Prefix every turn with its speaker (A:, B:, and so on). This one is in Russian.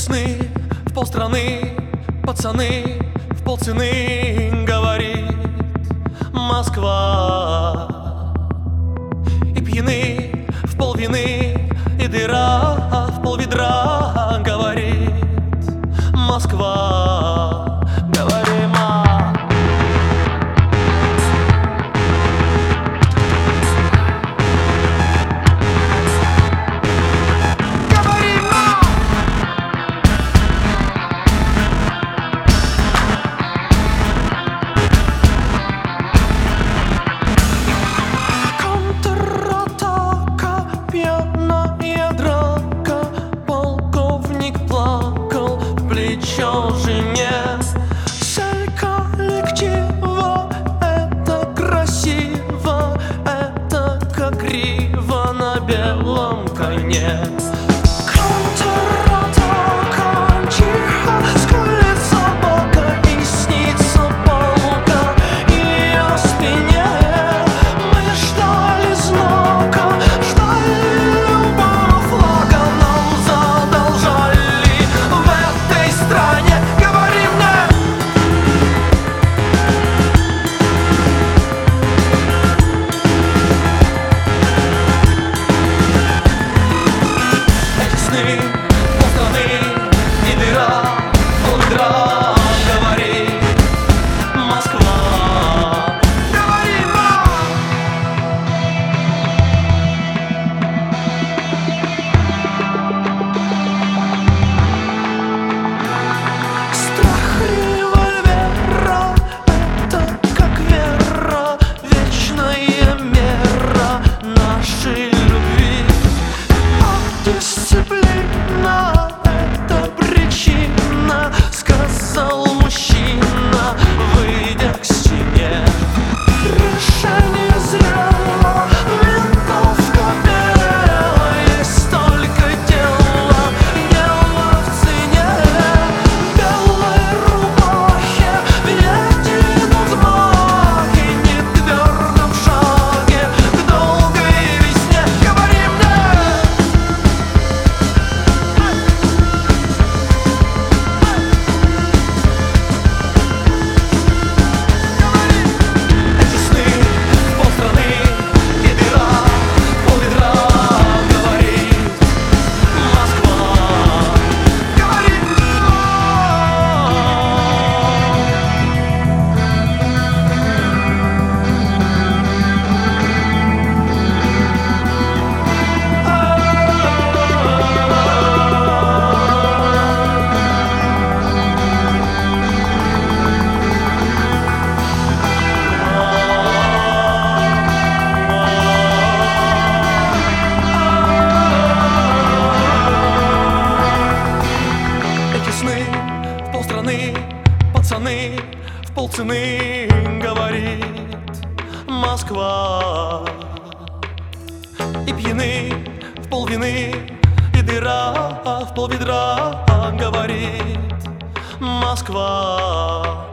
A: сны в полстраны, пацаны в полцены, говорит Москва. И пьяны в полвины, и дыра в полведра, говорит Москва. Говорима. Жене цель коллектива, это красиво, это как грива на белом коне. Дисциплина — это причина, сказал мужчина, выйдя к стене. Решение зрело, винтовка бела, есть только дело, дело в цене. Белой рубахе, в едином взмахе, нетвердом шаге к долгой весне. Говори мне. В полстраны, пацаны в полцены, говорит Москва. И пьяны в полвины, и дыра в полведра, говорит Москва.